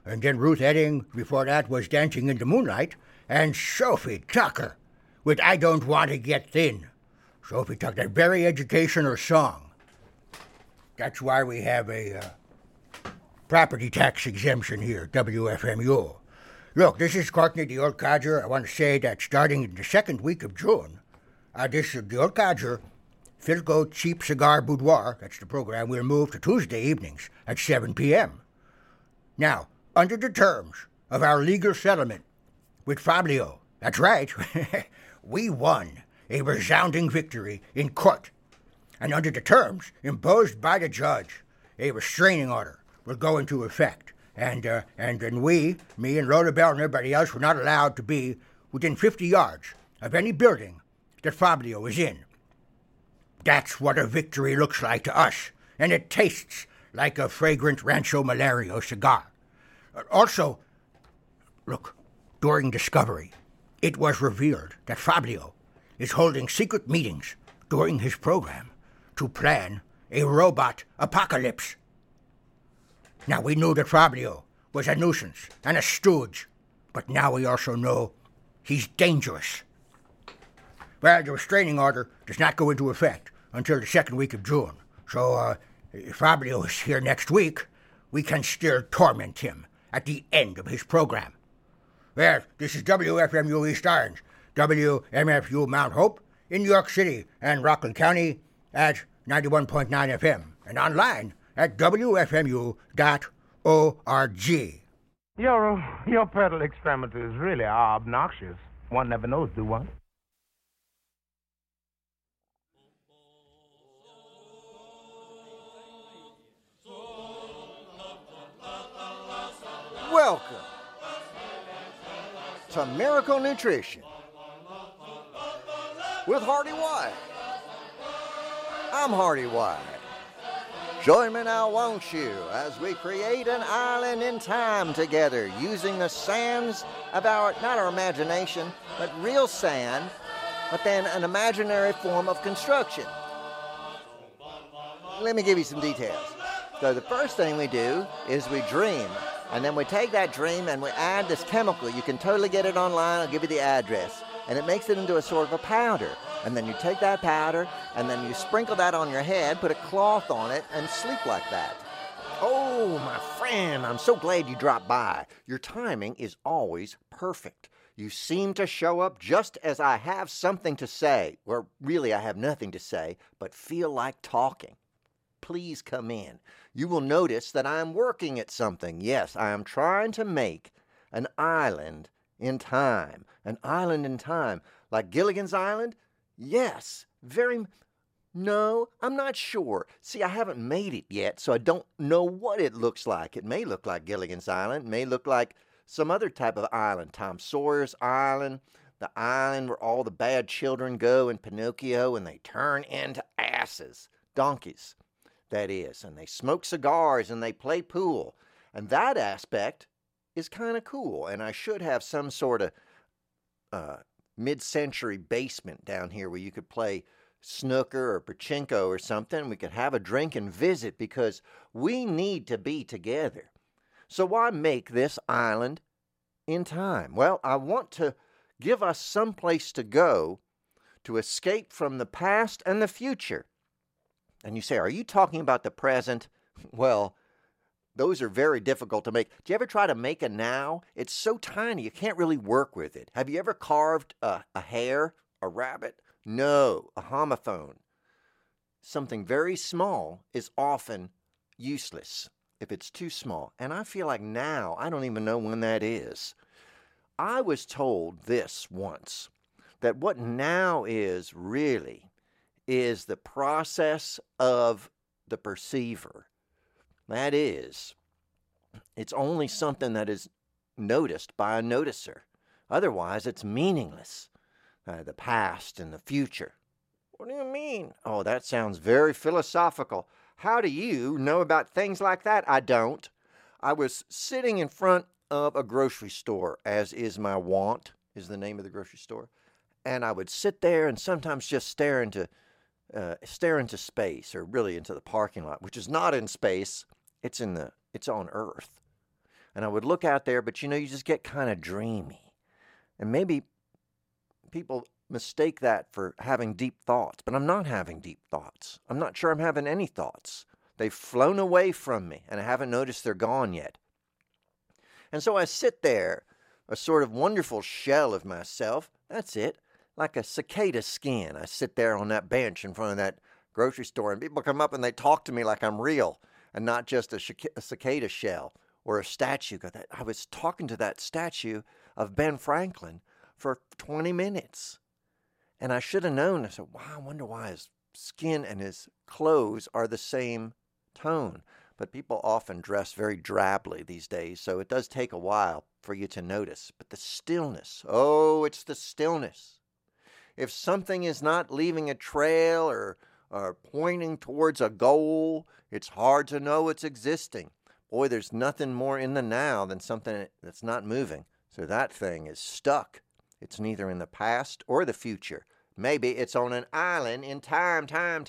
And then Ruth Edding, before that, was Dancing in the Moonlight. And Sophie Tucker with I Don't Want to Get Thin. Sophie Tucker, a very educational song. That's why we have a property tax exemption here, WFMU. Look, this is Courtney the Old Codger. I want to say that starting in the second week of June, this is the Old Codger Philco Cheap Cigar Boudoir, that's the program, will move to Tuesday evenings at 7 p.m. Now, under the terms of our legal settlement with Fabio, that's right, we won a resounding victory in court. And under the terms imposed by the judge, a restraining order will go into effect. And then we, me and Rhoda Bell and everybody else, were not allowed to be within 50 yards of any building that Fabio is in. That's what a victory looks like to us, and it tastes like a fragrant Rancho Malario cigar. Also, look, during discovery, it was revealed that Fabio is holding secret meetings during his program to plan a robot apocalypse. Now, we knew that Fabio was a nuisance and a stooge, but now we also know he's dangerous. Well, the restraining order does not go into effect until the second week of June. So, if Fabio is here next week, we can still torment him at the end of his program. Well, this is WFMU East Orange, WMFU Mount Hope in New York City and Rockland County at 91.9 FM and online at WFMU.org. Your pedal extremities really are obnoxious. One never knows, do one? Welcome to Miracle Nutrition with Hardy White. I'm Hardy White. Join me now, won't you, as we create an island in time together using the sands of not our imagination, but real sand, but then an imaginary form of construction. Let me give you some details. So the first thing we do is we dream, and then we take that dream and we add this chemical. You can totally get it online. I'll give you the address. And it makes it into a sort of a powder. And then you take that powder, and then you sprinkle that on your head, put a cloth on it, and sleep like that. Oh, my friend, I'm so glad you dropped by. Your timing is always perfect. You seem to show up just as I have something to say. Or really, I have nothing to say, but feel like talking. Please come in. You will notice that I am working at something. Yes, I am trying to make an island in time. An island in time. Like Gilligan's Island? Yes, no, I'm not sure. See, I haven't made it yet, so I don't know what it looks like. It may look like Gilligan's Island. It may look like some other type of island. Tom Sawyer's Island, the island where all the bad children go in Pinocchio and they turn into asses, donkeys, that is. And they smoke cigars and they play pool. And that aspect is kind of cool. And I should have some sort of mid-century basement down here where you could play snooker or pachinko or something. We could have a drink and visit because we need to be together. So why make this island in time? Well, I want to give us some place to go to escape from the past and the future. And you say, are you talking about the present? Well, those are very difficult to make. Do you ever try to make a now? It's so tiny, you can't really work with it. Have you ever carved a hare, a rabbit? No, a homophone. Something very small is often useless if it's too small. And I feel like now, I don't even know when that is. I was told this once, that what now is really is the process of the perceiver. That is, it's only something that is noticed by a noticer. Otherwise, it's meaningless. The past and the future. What do you mean? Oh, that sounds very philosophical. How do you know about things like that? I don't. I was sitting in front of a grocery store, as is my wont, is the name of the grocery store. And I would sit there and sometimes just stare into space, or really into the parking lot, which is not in space. It's on Earth. And I would look out there, but you just get kind of dreamy. And maybe people mistake that for having deep thoughts, but I'm not having deep thoughts. I'm not sure I'm having any thoughts. They've flown away from me, and I haven't noticed they're gone yet. And so I sit there, a sort of wonderful shell of myself. That's it, like a cicada skin. I sit there on that bench in front of that grocery store, and people come up and they talk to me like I'm real and not just a cicada shell or a statue. I was talking to that statue of Ben Franklin for 20 minutes. And I should have known. I said, wow, I wonder why his skin and his clothes are the same tone. But people often dress very drably these days, so it does take a while for you to notice. But the stillness, oh, it's the stillness. If something is not leaving a trail or pointing towards a goal, it's hard to know it's existing. Boy, there's nothing more in the now than something that's not moving. So that thing is stuck. It's neither in the past or the future. Maybe it's on an island in time.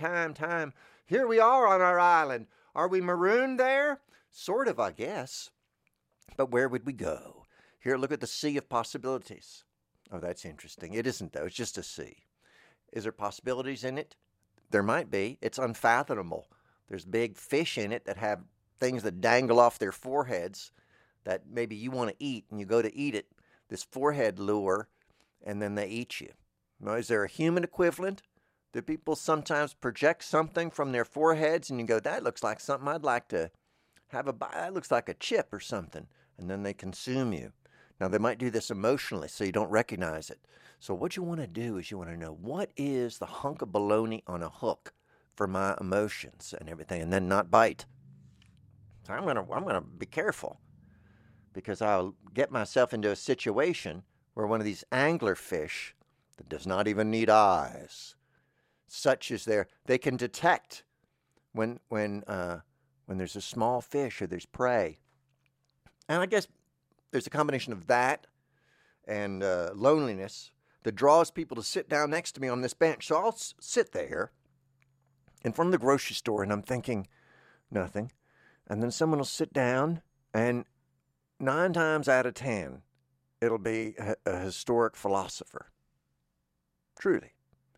Here we are on our island. Are we marooned there? Sort of, I guess. But where would we go? Here, look at the sea of possibilities. Oh, that's interesting. It isn't, though. It's just a sea. Is there possibilities in it? There might be. It's unfathomable. There's big fish in it that have things that dangle off their foreheads that maybe you want to eat, and you go to eat it, this forehead lure, and then they eat you. Now, is there a human equivalent? Do people sometimes project something from their foreheads and you go, that looks like something I'd like to have that looks like a chip or something, and then they consume you. Now, they might do this emotionally so you don't recognize it. So what you want to do is you want to know, what is the hunk of bologna on a hook for my emotions and everything, and then not bite. So I'm gonna be careful, because I'll get myself into a situation where one of these angler fish that does not even need eyes, such as they can detect when there's a small fish or there's prey. And I guess there's a combination of that and loneliness that draws people to sit down next to me on this bench. So I'll sit there in front of the grocery store and I'm thinking nothing. And then someone will sit down, and 9 times out of 10, it'll be a historic philosopher. Truly.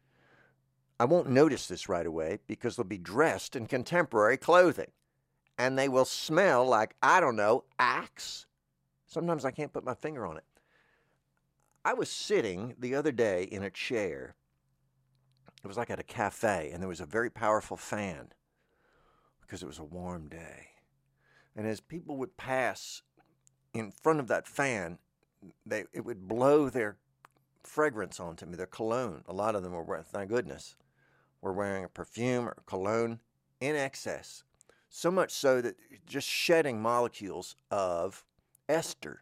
I won't notice this right away because they'll be dressed in contemporary clothing. And they will smell like, I don't know, Axe. Sometimes I can't put my finger on it. I was sitting the other day in a chair. It was like at a cafe, and there was a very powerful fan because it was a warm day. And as people would pass in front of that fan, it would blow their fragrance onto me, their cologne. A lot of them were, thank goodness, were wearing a perfume or cologne in excess. So much so that just shedding molecules of ester.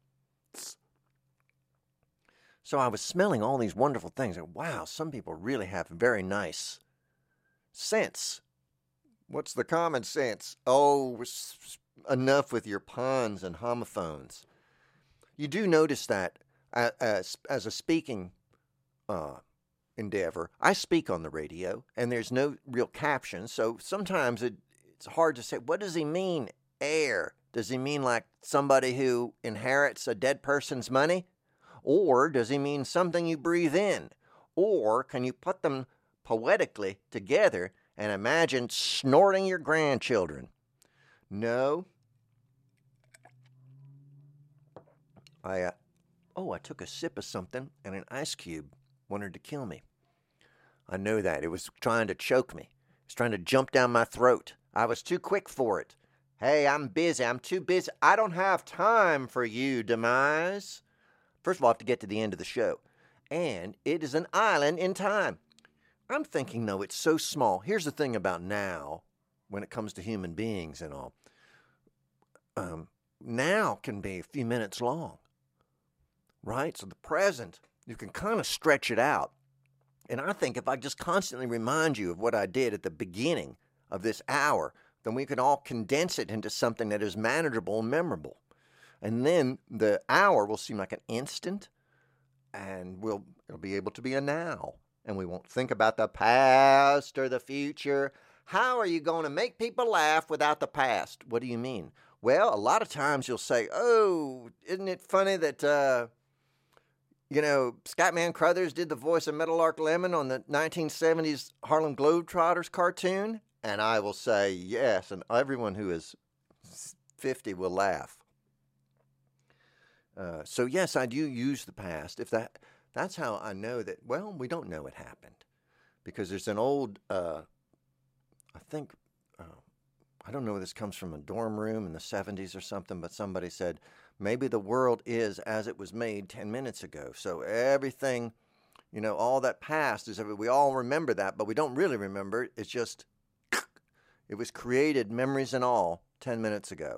So I was smelling all these wonderful things. And wow, some people really have very nice scents. What's the common sense? Oh, enough with your puns and homophones. You do notice that as a speaking endeavor, I speak on the radio, and there's no real caption, so sometimes it's hard to say, what does he mean, heir? Does he mean like somebody who inherits a dead person's money? Or does he mean something you breathe in? Or can you put them poetically together and imagine snorting your grandchildren? No. I took a sip of something, and an ice cube wanted to kill me. I know that. It was trying to choke me. It was trying to jump down my throat. I was too quick for it. Hey, I'm busy. I'm too busy. I don't have time for you, Demise. First of all, I have to get to the end of the show. And it is an island in time. I'm thinking, no, it's so small. Here's the thing about now, when it comes to human beings and all. Now can be a few minutes long. Right? So the present, you can kind of stretch it out. And I think if I just constantly remind you of what I did at the beginning of this hour, then we can all condense it into something that is manageable and memorable. And then the hour will seem like an instant, and it'll be able to be a now. And we won't think about the past or the future. How are you going to make people laugh without the past? What do you mean? Well, a lot of times you'll say, oh, isn't it funny that, Scatman Crothers did the voice of Meadowlark Lemon on the 1970s Harlem Globetrotters cartoon? And I will say yes, and everyone who is 50 will laugh. So yes, I do use the past. That's how I know that, well, we don't know it happened. Because there's an old, I don't know where this comes from, a dorm room in the 70s or something, but somebody said, maybe the world is as it was made 10 minutes ago. So everything, all that past is, we all remember that, but we don't really remember it. It's just, it was created, memories and all, 10 minutes ago.